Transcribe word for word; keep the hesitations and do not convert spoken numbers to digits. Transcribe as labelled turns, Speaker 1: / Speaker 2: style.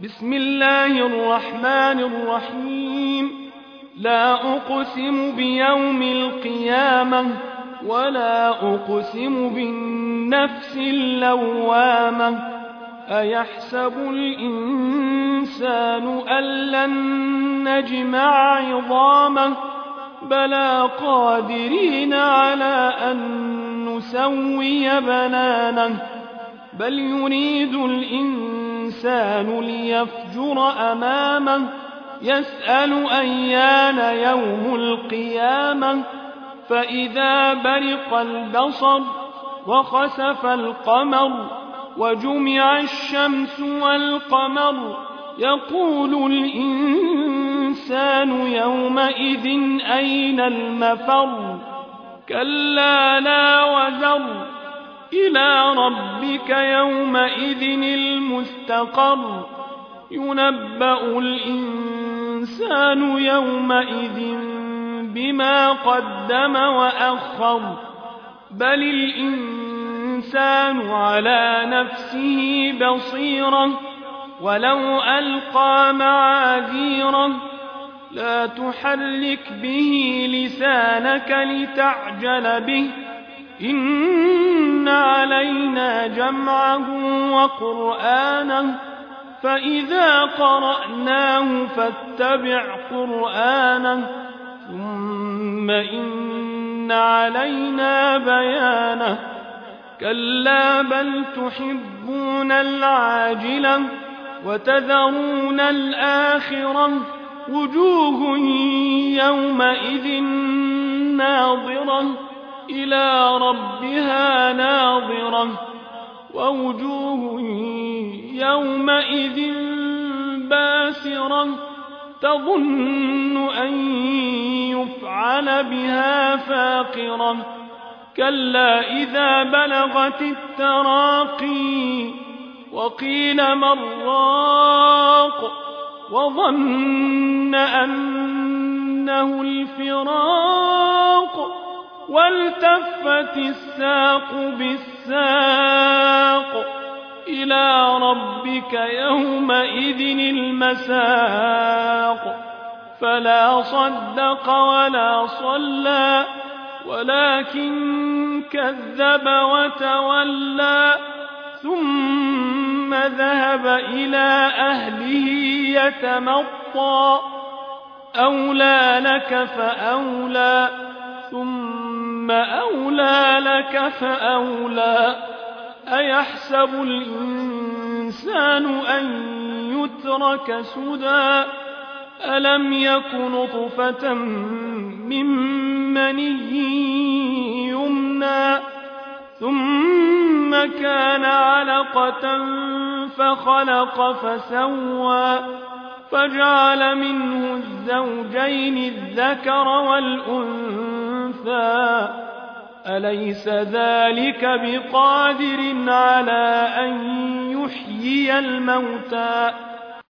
Speaker 1: بسم الله الرحمن الرحيم. لا أقسم بيوم القيامة ولا أقسم بالنفس اللوامة أيحسب الإنسان أن لن نجمع عظامه بلى قادرين على أن نسوي بنانه بل يريد الإنسان ليفجر أمامه يسأل أيان يوم القيامة فإذا برق البصر وخسف القمر وجمع الشمس والقمر يقول الإنسان يومئذ أين المفر كلا لا وزر إلى ربك يومئذ المستقر ينبأ الإنسان يومئذ بما قدم وأخر بل الإنسان على نفسه بصيرة ولو ألقى معاذيره لا تحرك به لسانك لتعجل به إن علينا جمعه وقرآنه فإذا قرأناه فاتبع قرآنه ثم إن علينا بيانه كلا بل تحبون العاجلة وتذرون الآخرة وجوه يومئذ ناظرة إلى ربها ناظرة ووجوه يومئذ باسرة تظن أن يفعل بها فاقرة كلا إذا بلغت التراقي وقيل من راق وظن أنه الفراق والتفت الساق بالساق إلى ربك يومئذ المساق فلا صدق ولا صلى ولكن كذب وتولى ثم ذهب إلى أهله يتمطى أولى لك فأولى ثم أولى لك فأولى أيحسب الإنسان أن يترك سدى ألم يك نطفة من مني يمنى ثم كان علقة فخلق فسوى فجعل منه الزوجين الذكر والأنثى أليس ذلك بقادر على أن يحيي الموتى